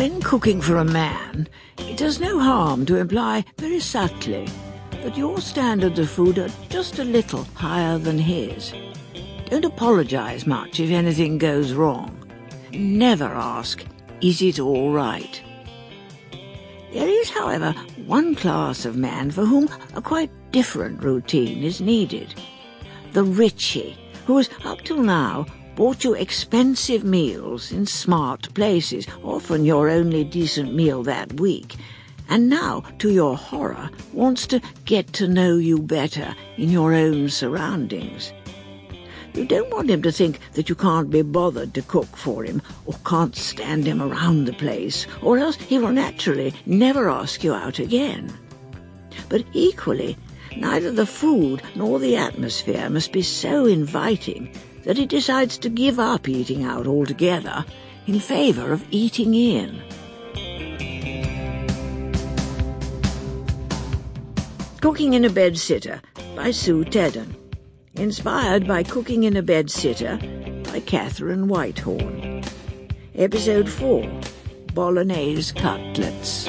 When cooking for a man, it does no harm to imply very subtly that your standards of food are just a little higher than his. Don't apologise much if anything goes wrong. Never ask, is it all right? There is, however, one class of man for whom a quite different routine is needed. The Richie, who has up till now bought you expensive meals in smart places, often your only decent meal that week, and now, to your horror, wants to get to know you better in your own surroundings. You don't want him to think that you can't be bothered to cook for him or can't stand him around the place, or else he will naturally never ask you out again. But equally, neither the food nor the atmosphere must be so inviting that he decides to give up eating out altogether in favour of eating in. Cooking in a Bedsitter by Sue Tedden. Inspired by Cooking in a Bedsitter by Catherine Whitehorn. Episode 4, Bolognese Cutlets.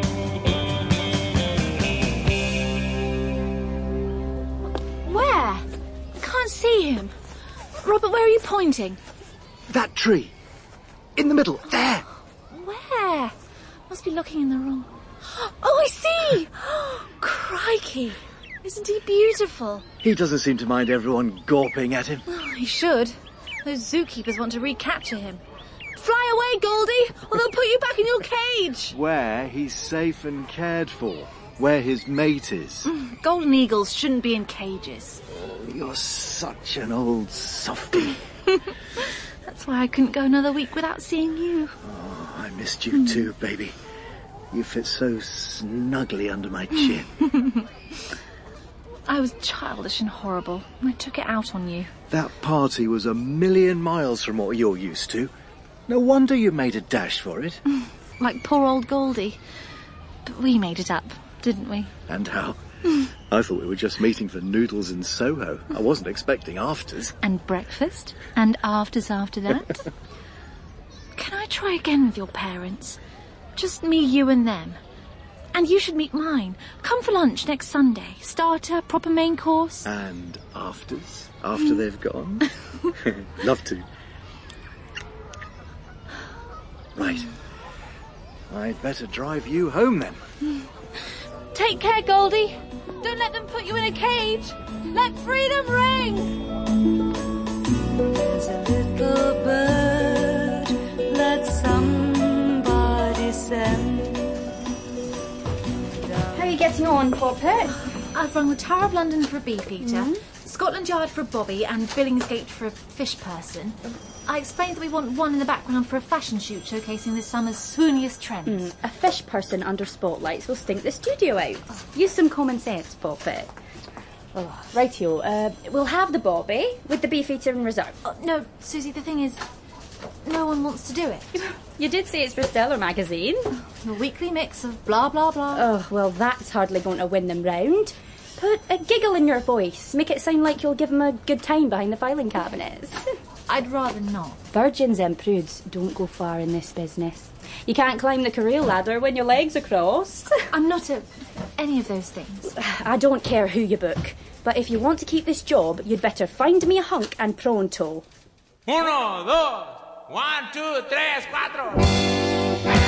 Where? Can't see him. Robert, where are you pointing? That tree. In the middle. There. Where? Must be looking in the wrong... Oh, I see! Crikey. Isn't he beautiful? He doesn't seem to mind everyone gawping at him. Oh, he should. Those zookeepers want to recapture him. Fly away, Goldie, or they'll put you back in your cage. Where he's safe and cared for. Where his mate is. Golden eagles shouldn't be in cages. Oh, you're such an old softie. That's why I couldn't go another week without seeing you. Oh, I missed you too, baby. You fit so snugly under my chin. I was childish and horrible, and I took it out on you. That party was a million miles from what you're used to. No wonder you made a dash for it. Like poor old Goldie. But we made it up, didn't we? And how? I thought we were just meeting for noodles in Soho. I wasn't expecting afters. And breakfast, and afters after that. Can I try again with your parents? Just me, you and them. And you should meet mine. Come for lunch next Sunday. Starter, proper main course. And afters? After they've gone? Love to. Right. I'd better drive you home then. Take care, Goldie. Don't let them put you in a cage. Let freedom ring. There's a little bird. Let somebody send. How are you getting on, Poppet? I've rung the Tower of London for a beefeater, Scotland Yard for a bobby, and Billingsgate for a fish person. I explained that we want one in the background for a fashion shoot showcasing this summer's swooniest trends. A fish person under spotlights will stink the studio out. Use some common sense, Poppet. Oh, rightio. We'll have the bobby with the beefeater in reserve. Oh, no, Susie, the thing is, no one wants to do it. You did say it's for Stellar magazine. The weekly mix of blah, blah, blah. Oh, well, that's hardly going to win them round. Put a giggle in your voice. Make it sound like you'll give them a good time behind the filing cabinets. I'd rather not. Virgins and prudes don't go far in this business. You can't climb the career ladder when your legs are crossed. I'm not at any of those things. I don't care who you book, but if you want to keep this job, you'd better find me a hunk and pronto. 1, 2, 1, 2, 3, 4.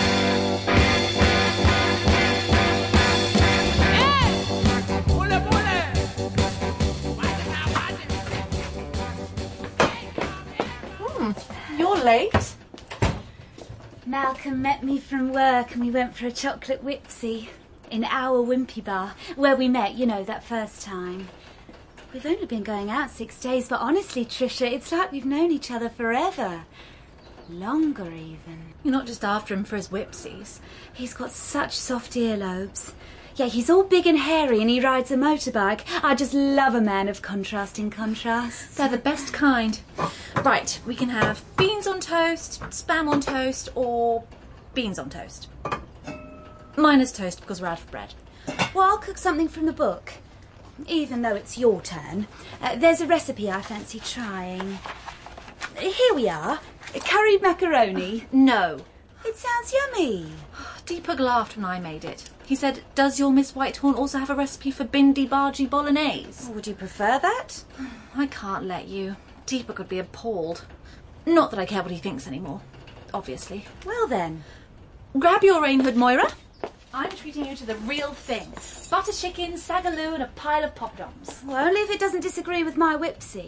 You're late. Malcolm met me from work and we went for a chocolate whipsy in our Wimpy bar, where we met, you know, that first time. We've only been going out 6 days, but honestly, Tricia, it's like we've known each other forever. Longer, even. You're not just after him for his whipsies. He's got such soft earlobes. Yeah, he's all big and hairy and he rides a motorbike. I just love a man of contrasting contrasts. They're the best kind. Right, we can have beans on toast, spam on toast, or beans on toast. Mine is toast because we're out of bread. Well, I'll cook something from the book, even though it's your turn. There's a recipe I fancy trying. Here we are. Curried macaroni. No. It sounds yummy. Deepak laughed when I made it. He said, "Does your Miss Whitehorn also have a recipe for bindi bhaji bolognese?" Would you prefer that? I can't let you. Deepak would be appalled. Not that I care what he thinks anymore, obviously. Well then. Grab your rain hood, Moira. I'm treating you to the real thing. Butter chicken, sagaloo and a pile of poppadoms. Well, only if it doesn't disagree with my whipsy.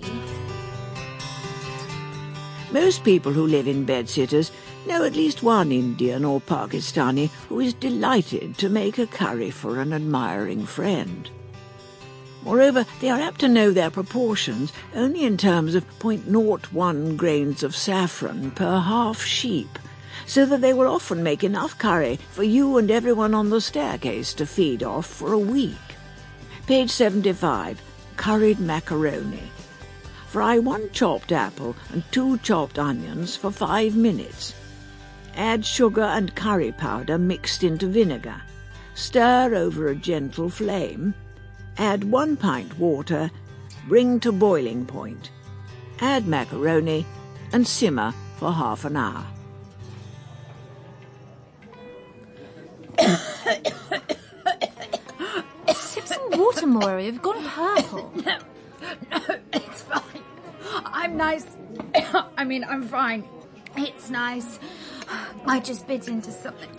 Most people who live in bedsitters know at least one Indian or Pakistani who is delighted to make a curry for an admiring friend. Moreover, they are apt to know their proportions only in terms of 0.01 grains of saffron per half sheep, so that they will often make enough curry for you and everyone on the staircase to feed off for a week. Page 75, curried macaroni. Fry 1 chopped apple and 2 chopped onions for 5 minutes. Add sugar and curry powder mixed into vinegar. Stir over a gentle flame. Add 1 pint water. Bring to boiling point. Add macaroni and simmer for half an hour. Sip some water, Moira. You've gone purple. No, it's fine. I'm nice. I'm fine. It's nice. I just bit into something.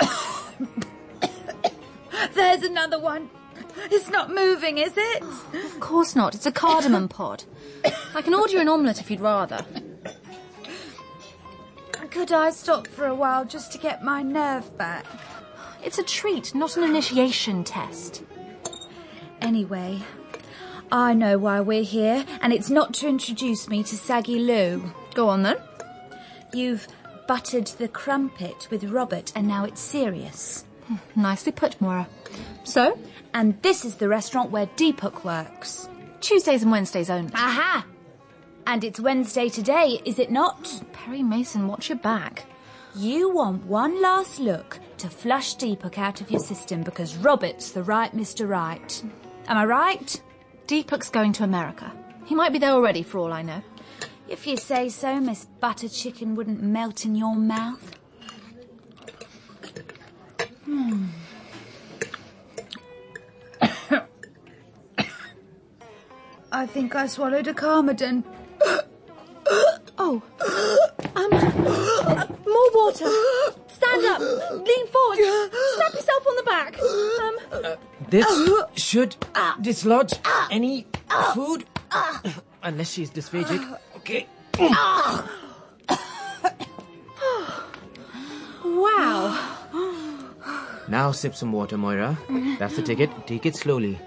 There's another one. It's not moving, is it? Of course not. It's a cardamom pod. I can order you an omelette if you'd rather. Could I stop for a while just to get my nerve back? It's a treat, not an initiation test. Anyway, I know why we're here, and it's not to introduce me to Saggy Lou. Go on, then. You've buttered the crumpet with Robert, and now it's serious. Nicely put, Moira. So? And this is the restaurant where Deepak works. Tuesdays and Wednesdays only. Aha! And it's Wednesday today, is it not? Perry Mason, watch your back. You want one last look to flush Deepak out of your system because Robert's the right Mr. Right. Am I right? Deepak's going to America. He might be there already, for all I know. If you say so, Miss Butter Chicken wouldn't melt in your mouth. I think I swallowed a Carmadon. Oh. More water. Stand up. Lean forward. Slap yourself on the back. This should dislodge any food. Unless she's dysphagic. Okay. Wow. Now sip some water, Moira. That's the ticket. Take it slowly.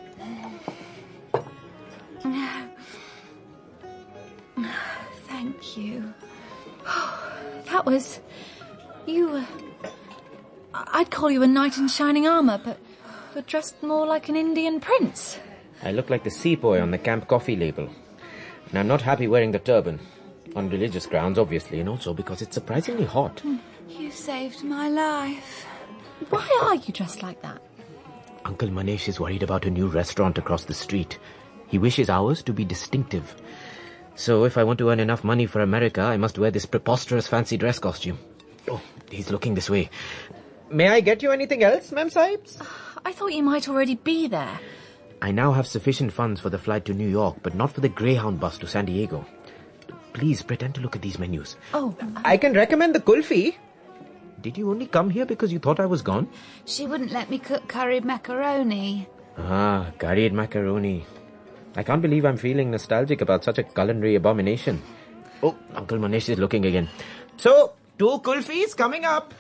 Thank you. That was... You... I'd call you a knight in shining armour, but you're dressed more like an Indian prince. I look like the seaboy on the Camp Coffee label. And I'm not happy wearing the turban. On religious grounds, obviously, and also because it's surprisingly hot. You saved my life. Why are you dressed like that? Uncle Manesh is worried about a new restaurant across the street. He wishes ours to be distinctive. So if I want to earn enough money for America, I must wear this preposterous fancy dress costume. Oh, he's looking this way. May I get you anything else, Ma'am Sahibs? I thought you might already be there. I now have sufficient funds for the flight to New York, but not for the Greyhound bus to San Diego. Please pretend to look at these menus. Oh. I can recommend the kulfi. Did you only come here because you thought I was gone? She wouldn't let me cook curried macaroni. Ah, curried macaroni. I can't believe I'm feeling nostalgic about such a culinary abomination. Oh, Uncle Manesh is looking again. So, 2 kulfis coming up.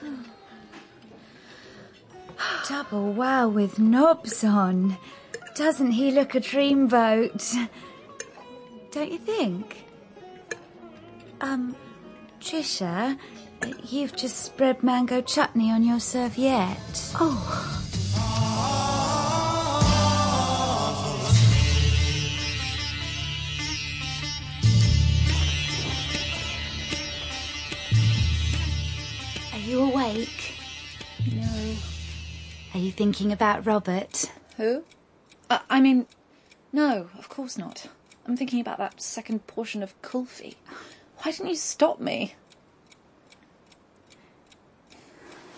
Double wow with knobs on. Doesn't he look a dreamboat? Don't you think? Trisha, you've just spread mango chutney on your serviette. Oh. Are you awake? No. Are you thinking about Robert? Who? No, of course not. I'm thinking about that second portion of kulfi. Why didn't you stop me?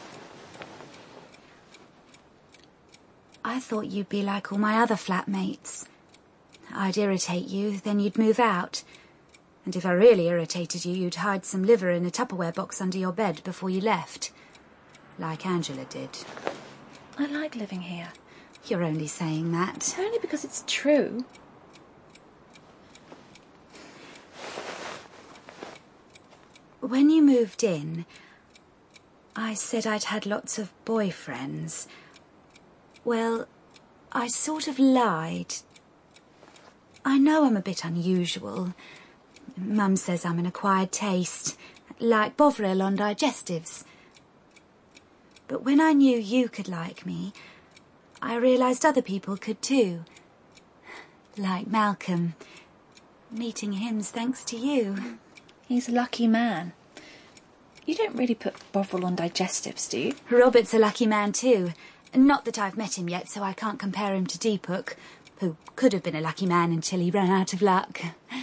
I thought you'd be like all my other flatmates. I'd irritate you, then you'd move out. And if I really irritated you, you'd hide some liver in a Tupperware box under your bed before you left. Like Angela did. I like living here. You're only saying that. Only because it's true. When you moved in, I said I'd had lots of boyfriends. Well, I sort of lied. I know I'm a bit unusual. Mum says I'm an acquired taste, like Bovril on digestives. But when I knew you could like me, I realised other people could too. Like Malcolm. Meeting him's thanks to you. He's a lucky man. You don't really put Bovril on digestives, do you? Robert's a lucky man too. Not that I've met him yet, so I can't compare him to Deepak, who could have been a lucky man until he ran out of luck.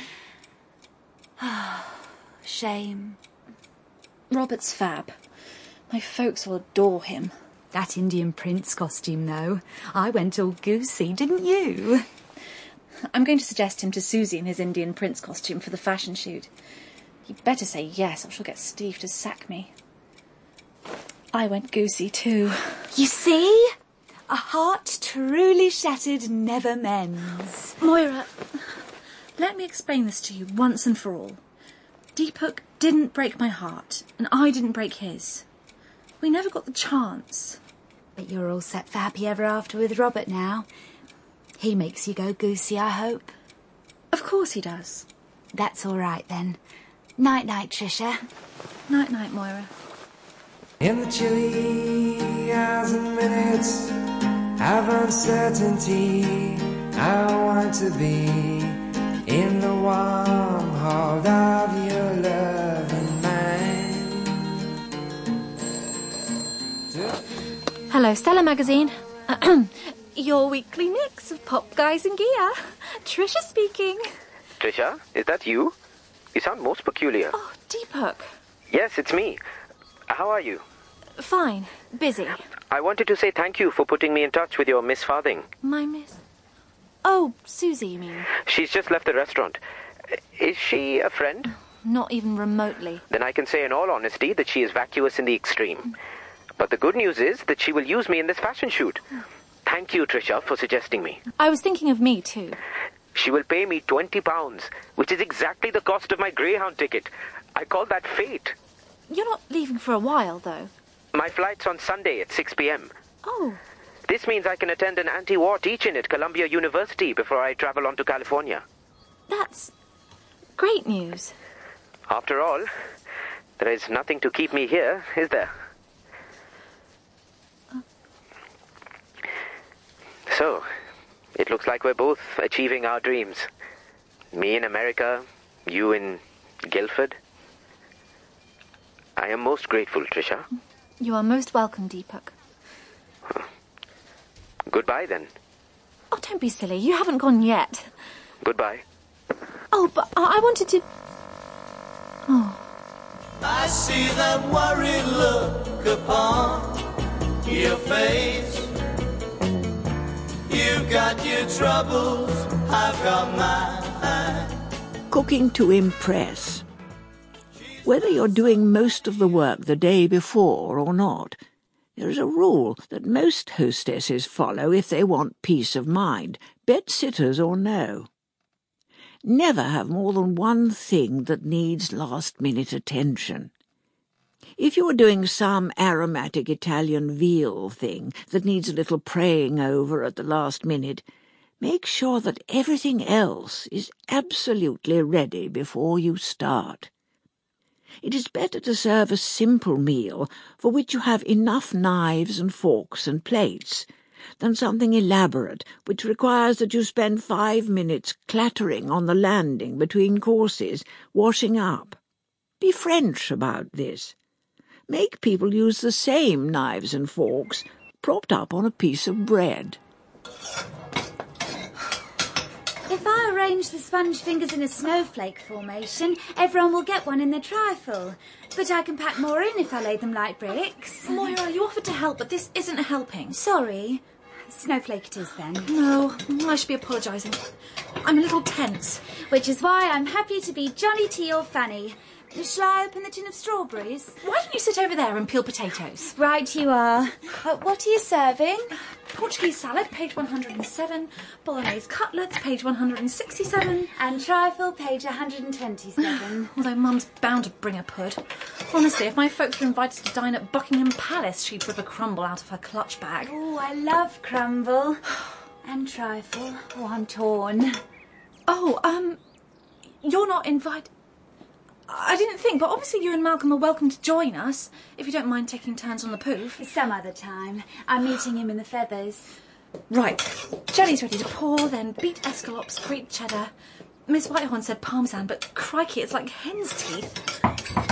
Shame. Robert's fab. My folks will adore him. That Indian prince costume, though. I went all goosey, didn't you? I'm going to suggest him to Susie in his Indian prince costume for the fashion shoot. You'd better say yes, or she'll get Steve to sack me. I went goosey too. You see? A heart truly shattered never mends. Moira, let me explain this to you once and for all. Deepak didn't break my heart, and I didn't break his. We never got the chance. But you're all set for happy ever after with Robert now. He makes you go goosey, I hope. Of course he does. That's all right, then. Night-night, Trisha. Night-night, Moira. In the chilly hours and minutes of uncertainty, I want to be in the warm hold of your loving mind. Hello, Stella Magazine. Your weekly mix of pop guys and gear. Trisha speaking. Trisha, is that you? You sound most peculiar. Oh, Deepak. Yes, it's me. How are you? Fine. Busy. I wanted to say thank you for putting me in touch with your Miss Farthing. My miss... Oh, Susie, you mean? She's just left the restaurant. Is she a friend? Not even remotely. Then I can say in all honesty that she is vacuous in the extreme. But the good news is that she will use me in this fashion shoot. Thank you, Trisha, for suggesting me. I was thinking of me, too. She will pay me £20, which is exactly the cost of my Greyhound ticket. I call that fate. You're not leaving for a while, though. My flight's on Sunday at 6 p.m. Oh. This means I can attend an anti-war teach-in at Columbia University before I travel on to California. That's great news. After all, there is nothing to keep me here, is there? So, it looks like we're both achieving our dreams. Me in America, you in Guildford. I am most grateful, Trisha. You are most welcome, Deepak. Goodbye, then. Oh, don't be silly. You haven't gone yet. Goodbye. Oh, but I wanted to... Oh. I see that worried look upon your face. You've got your troubles, I've got mine. Cooking to impress. Whether you're doing most of the work the day before or not, there is a rule that most hostesses follow if they want peace of mind, bed-sitters or no. Never have more than one thing that needs last-minute attention. If you're doing some aromatic Italian veal thing that needs a little praying over at the last minute, make sure that everything else is absolutely ready before you start. It is better to serve a simple meal for which you have enough knives and forks and plates than something elaborate which requires that you spend 5 minutes clattering on the landing between courses, washing up. Be French about this. Make people use the same knives and forks propped up on a piece of bread. If I arrange the sponge fingers in a snowflake formation, everyone will get one in their trifle. But I can pack more in if I lay them like bricks. Moira, you offered to help, but this isn't helping. Sorry. Snowflake it is then. No, I should be apologising. I'm a little tense. Which is why I'm happy to be Johnny T or Fanny. Shall I open the tin of strawberries? Why don't you sit over there and peel potatoes? Right you are. What are you serving? Portuguese salad, page 107. Bolognese cutlets, page 167. And trifle, page 127. Although Mum's bound to bring a pud. Honestly, if my folks were invited to dine at Buckingham Palace, she'd rip a crumble out of her clutch bag. Oh, I love crumble. And trifle. Oh, I'm torn. Oh, you're not invited... I didn't think, but obviously you and Malcolm are welcome to join us, if you don't mind taking turns on the poof. Some other time. I'm meeting him in the Feathers. Right. Jelly's ready to pour, then beat escallops, grate cheddar. Miss Whitehorn said parmesan, but crikey, it's like hen's teeth.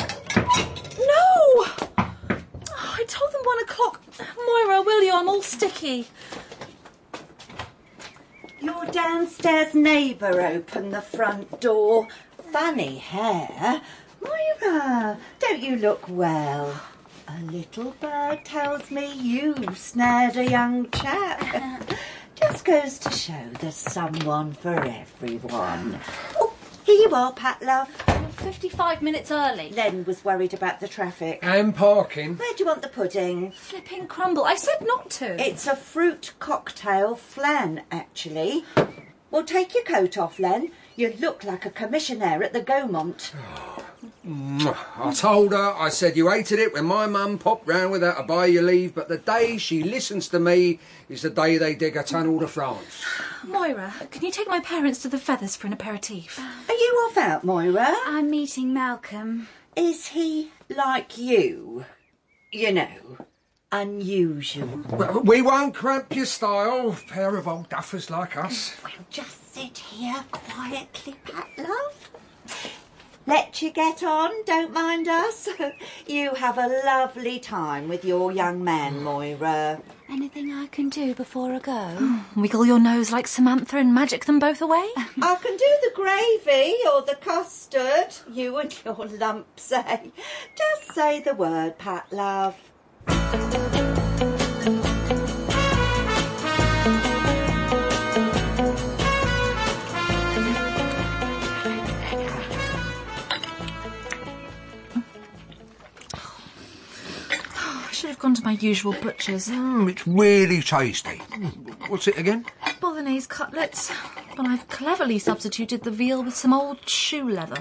No! I told them 1 o'clock. Moira, will you? I'm all sticky. Your downstairs neighbour opened the front door. Funny hair. Moira, don't you look well? A little bird tells me you've snared a young chap. Just goes to show there's someone for everyone. Oh, here you are, Pat, love. You're 55 minutes early. Len was worried about the traffic. And parking. Where do you want the pudding? Flipping crumble. I said not to. It's a fruit cocktail flan, actually. Well, take your coat off, Len. You look like a commissionaire at the Gaumont. I told her, I said you hated it when my mum popped round without a buy your leave, but the day she listens to me is the day they dig a tunnel to France. Moira, can you take my parents to the Feathers for an aperitif? Are you off out, Moira? I'm meeting Malcolm. Is he like you? You know, unusual. Well, we won't cramp your style, pair of old duffers like us. Well, just sit here quietly, Pat, love. Let you get on, don't mind us. You have a lovely time with your young man, Moira. Anything I can do before I go? Wiggle your nose like Samantha and magic them both away? I can do the gravy or the custard, you and your lumps, eh? Just say the word, Pat, love. I should have gone to my usual butcher's. It's really tasty. What's it again? Bolognese cutlets. But I've cleverly substituted the veal with some old shoe leather.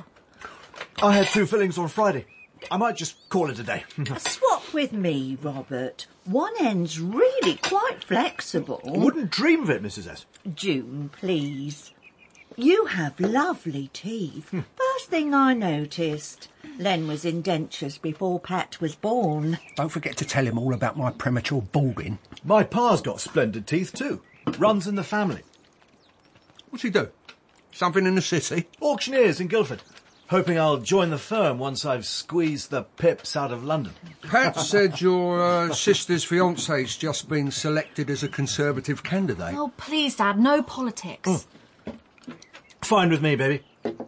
I had 2 fillings on Friday. I might just call it a day. Swap with me, Robert. One end's really quite flexible. Wouldn't dream of it, Mrs. S. June, please. You have lovely teeth. First thing I noticed. Len was in dentures before Pat was born. Don't forget to tell him all about my premature balding. My pa's got splendid teeth too. Runs in the family. What's he do? Something in the city? Auctioneers in Guildford. Hoping I'll join the firm once I've squeezed the pips out of London. Pat said your sister's fiance's just been selected as a Conservative candidate. Oh, please, Dad, no politics. Fine with me, baby.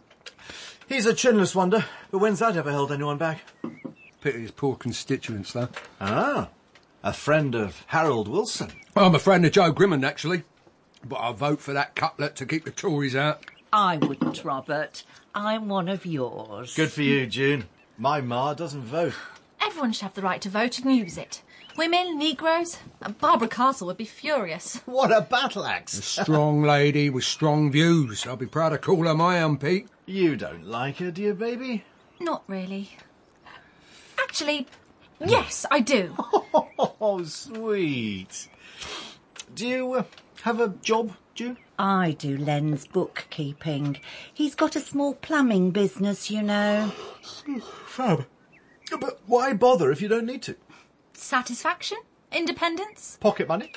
He's a chinless wonder, but when's that ever held anyone back? Pity his poor constituents, though. Ah, a friend of Harold Wilson. I'm a friend of Joe Grimmond, actually. But I vote for that cutlet to keep the Tories out. I wouldn't, Robert. I'm one of yours. Good for you, June. My ma doesn't vote. Everyone should have the right to vote and use it. Women, Negroes. Barbara Castle would be furious. What a battle axe. A strong lady with strong views. I'll be proud to call her my Pete. You don't like her, do you, baby? Not really. Actually, yes, I do. Oh, sweet. Do you have a job, June? I do Len's bookkeeping. He's got a small plumbing business, you know. Fab. But why bother if you don't need to? Satisfaction? Independence? Pocket money?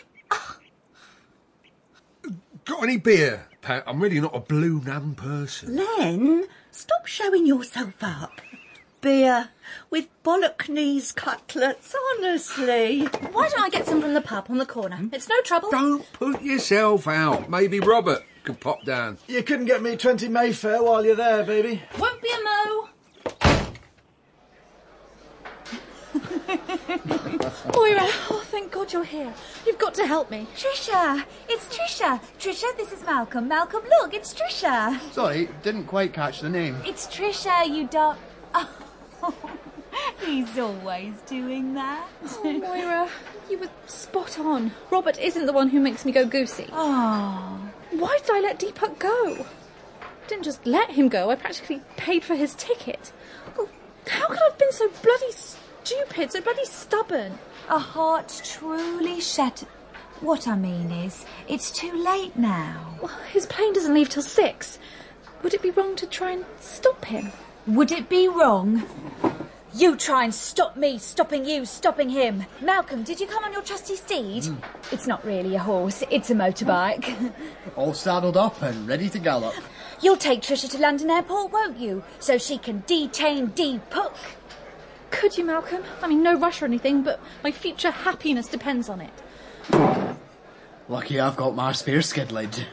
Got any beer, Pat? I'm really not a blue nun person. Len, stop showing yourself up. Beer with Bolognese cutlets, honestly. Why don't I get some from the pub on the corner? It's no trouble. Don't put yourself out. Maybe Robert could pop down. You couldn't get me 20 Mayfair while you're there, baby. Won't be a mo. Moira, oh, thank God you're here. You've got to help me. Trisha! It's Trisha! Trisha, this is Malcolm. Malcolm, look, it's Trisha! Sorry, didn't quite catch the name. It's Trisha, you don't... Oh, he's always doing that. Oh, Moira, you were spot on. Robert isn't the one who makes me go goosey. Oh. Why did I let Deepak go? I didn't just let him go, I practically paid for his ticket. Oh, how could I have been so bloody stupid, so bloody stubborn? A heart truly shattered. What I mean is, it's too late now. Well, his plane doesn't leave till 6. Would it be wrong to try and stop him? Would it be wrong? You try and stop me, stopping you, stopping him. Malcolm, did you come on your trusty steed? It's not really a horse, it's a motorbike. All saddled up and ready to gallop. You'll take Trisha to London Airport, won't you? So she can detain Deepak. Could you, Malcolm? I mean, no rush or anything, but my future happiness depends on it. Lucky I've got my spare skid lid.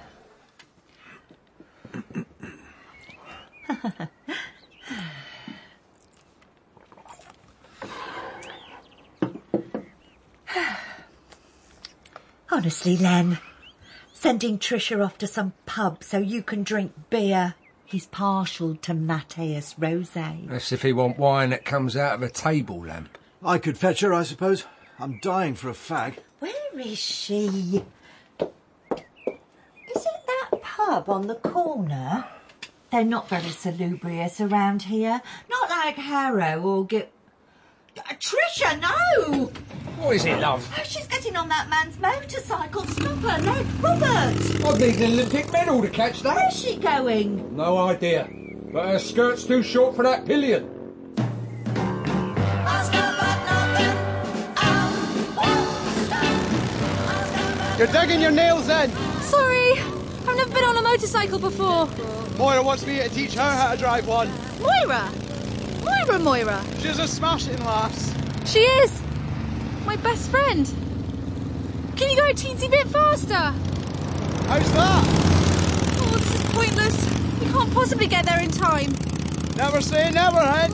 Honestly, Len, sending Trisha off to some pub so you can drink beer. He's partial to Mateus Rosé. That's if he want wine that comes out of a table lamp. I could fetch her, I suppose. I'm dying for a fag. Where is she? Is it that pub on the corner? They're not very salubrious around here. Not like Harrow or Trisha, no! What is it, love? Oh, she's getting on that man's motorcycle. Stop her, no, Robert! I'd need an Olympic medal to catch that. Where's she going? No idea. But her skirt's too short for that pillion. You're digging your nails in. Sorry, I've never been on a motorcycle before. Moira wants me to teach her how to drive one. Moira? Moira. She's a smashing lass. She is. My best friend. Can you go a teensy bit faster? How's that? Oh, this is pointless. We can't possibly get there in time. Never say never, hen.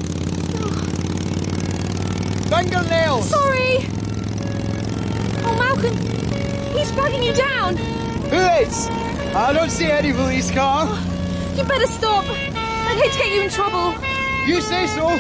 Fingernails. Sorry. Oh, Malcolm, he's flagging you down. Who is? I don't see any police car. Oh, you better stop. I'd hate to get you in trouble. You say so.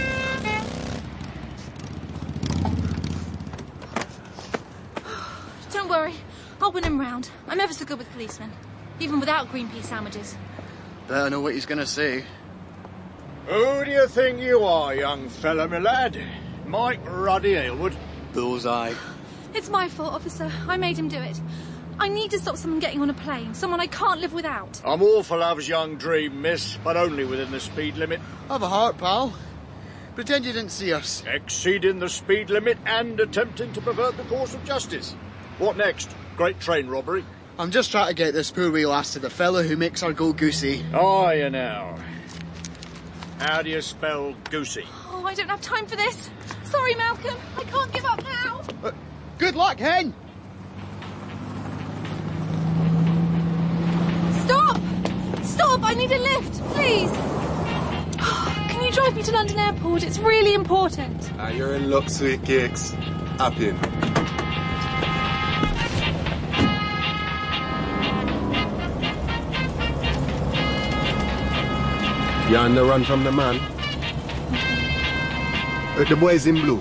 Don't worry, I'll win him round. I'm ever so good with policemen, even without green pea sandwiches. Better know what he's going to say. Who do you think you are, young fella, my lad? Mike Ruddy Aylward? Bullseye. It's my fault, officer. I made him do it. I need to stop someone getting on a plane, someone I can't live without. I'm all for love's young dream, miss, but only within the speed limit. Have a heart, pal. Pretend you didn't see us. Exceeding the speed limit and attempting to pervert the course of justice. What next? Great train robbery? I'm just trying to get this poor wee lass to the fellow who makes her go goosey. Are you now? How do you spell goosey? Oh, I don't have time for this. Sorry, Malcolm. I can't give up now. Good luck, hen. Stop! Stop! I need a lift, please. Can you drive me to London Airport? It's really important. You're in luck, sweet cakes. Up in. You're on the run from the man? The boys in blue.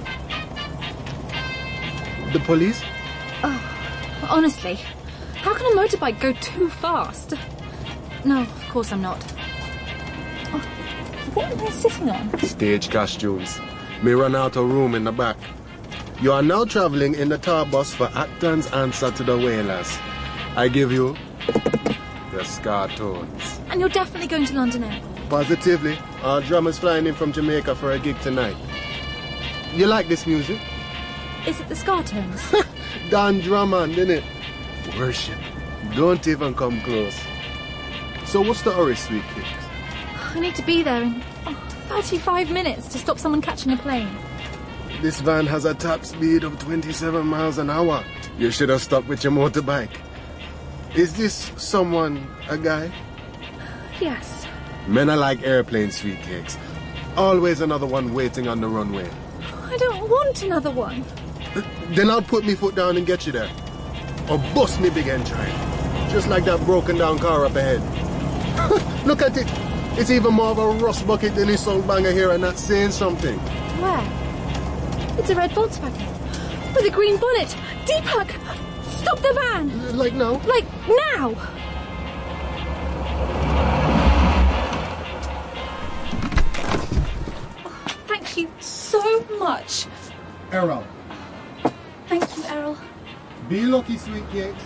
The police? Oh, honestly, how can a motorbike go too fast? No, of course I'm not. Oh, what am I sitting on? Stage costumes. Me run out of room in the back. You are now travelling in the tour bus for Acton's answer to the Whalers. I give you the Scartones. And you're definitely going to London Airport? Positively. Our drummer's flying in from Jamaica for a gig tonight. You like this music? Is it the Scartones? Don Drummond, innit? Worship. Don't even come close. So what's the hurry, sweet kid? I need to be there in 35 minutes to stop someone catching a plane. This van has a top speed of 27 miles an hour. You should have stopped with your motorbike. Is this someone, a guy? Yes. Men are like airplane sweet cakes. Always another one waiting on the runway. I don't want another one. Then I'll put me foot down and get you there. Or bust me big engine. Just like that broken down car up ahead. Look at it. It's even more of a rust bucket than his soul banger here and not saying something. Where? It's a red Volkswagen. With a green bonnet. Deepak! Stop the van! Like now? Like now! Thank you so much. Errol. Thank you, Errol. Be lucky, sweet cakes.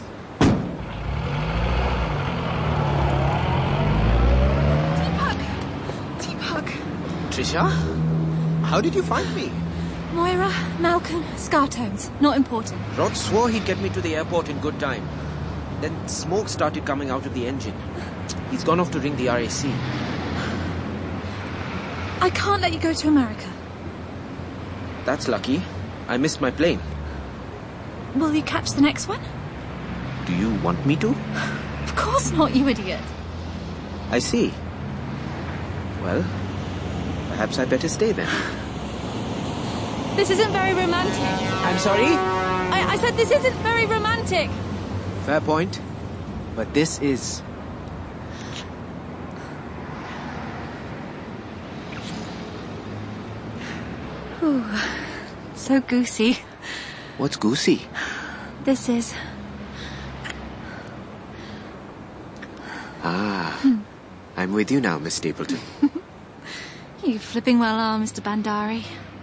Deepak! Trisha? How did you find me? Moira, Malcolm, Scartones. Not important. Rod swore he'd get me to the airport in good time. Then smoke started coming out of the engine. He's gone off to ring the RAC. I can't let you go to America. That's lucky. I missed my plane. Will you catch the next one? Do you want me to? Of course not, you idiot. I see. Well, perhaps I better stay then. This isn't very romantic. I'm sorry? I said this isn't very romantic. Fair point. But this is... Ooh, so goosey. What's goosey? This is... I'm with you now, Miss Stapleton. You flipping well are, Mr. Bandari.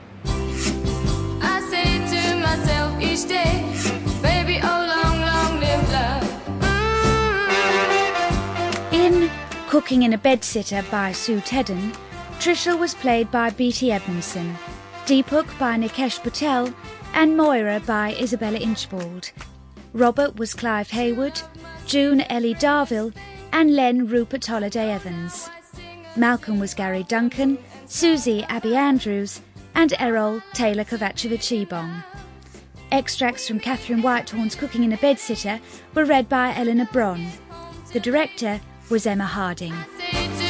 I say to myself each day, baby, oh, long, long live love. In Cooking in a Bedsitter by Sue Tedden, Trisha was played by Beatty Edmondson, Deepak by Nikesh Patel, and Moira by Isabella Inchbald. Robert was Clive Hayward, June Ellie Darville, and Len Rupert Holiday Evans. Malcolm was Gary Duncan, Susie Abby Andrews, and Errol Taylor Kovacevic-Ebong. Extracts from Catherine Whitehorn's Cooking in a Bedsitter were read by Eleanor Bron. The director was Emma Harding.